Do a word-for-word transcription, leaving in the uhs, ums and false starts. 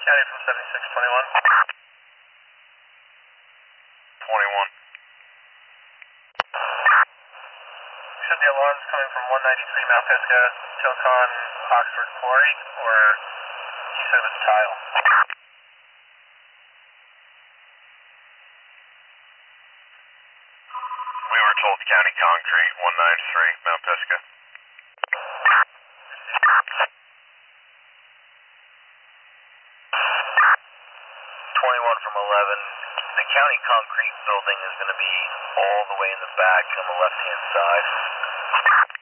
County from seventy-six twenty-one. twenty-one. You said the alarm's coming from one ninety-three Mount Pisgah, Tilcon, Oxford Quarry, or you said it was tile? We were told County Concrete, one ninety-three Mount Pisgah. twenty-one from eleven. The County Concrete building is going to be all the way in the back on the left-hand side.